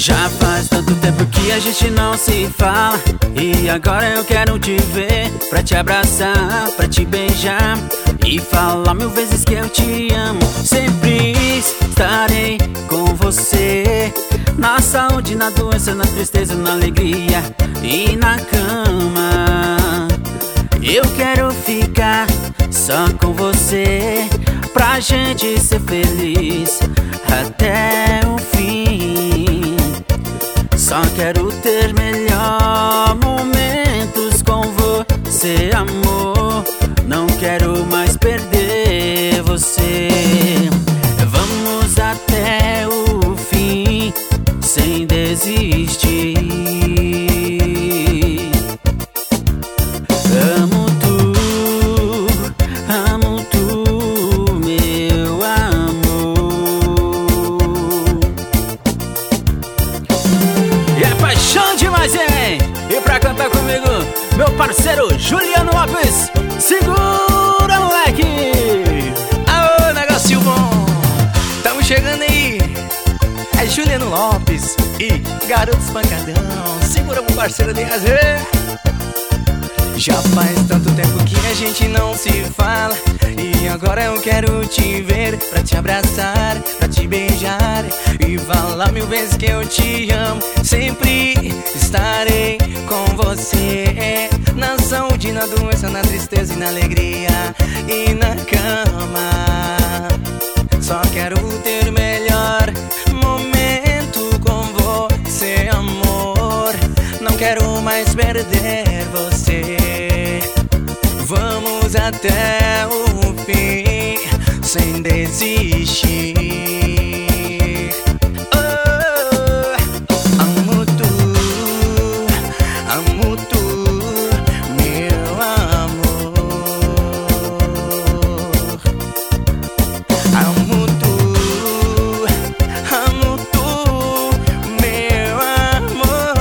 Já faz tanto tempo que a gente não se fala, e agora eu quero te ver, pra te abraçar, pra te beijar e falar mil vezes que eu te amo. Sempre estarei com você, na saúde, na doença, na tristeza, na alegria e na cama. Eu quero ficar só com você, pra gente ser feliz até o fim. Só quero ter melhor momentos com você, amor. Não quero mais perder você. Vamos até o fim, sem desistir. Amo tu, meu amor. E é paixão demais, hein? E pra cantar comigo, meu parceiro Juliano Lopes. Segura, moleque! Aô, negocinho bom! Tamo chegando aí! É Juliano Lopes e Garotos Pancadão. Segura, meu parceiro Eliezer. Já faz tanto tempo que a gente não se fala, e agora eu quero te ver, pra te abraçar, pra te beijar e falar mil vezes que eu te amo. Sempre estarei com você, na saúde, na doença, na tristeza e na alegria e na cama. Só quero ter melhor momento com você, amor. Não quero mais perder você. Vamos até o fim, sem desistir. Oh, amo tu, meu amor. Amo tu, meu amor.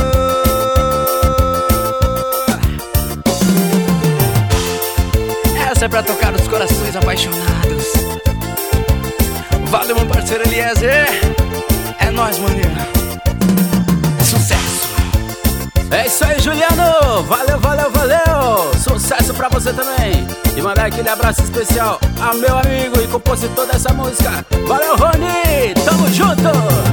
Essa é pra tocar os corações apaixonados. Valeu, meu parceiro Eliezer. É nóis, maninho. Sucesso. É isso aí, Juliano. Valeu, valeu, valeu. Sucesso pra você também. E mandar aquele abraço especial ao meu amigo e compositor dessa música. Valeu, Rony. Tamo junto.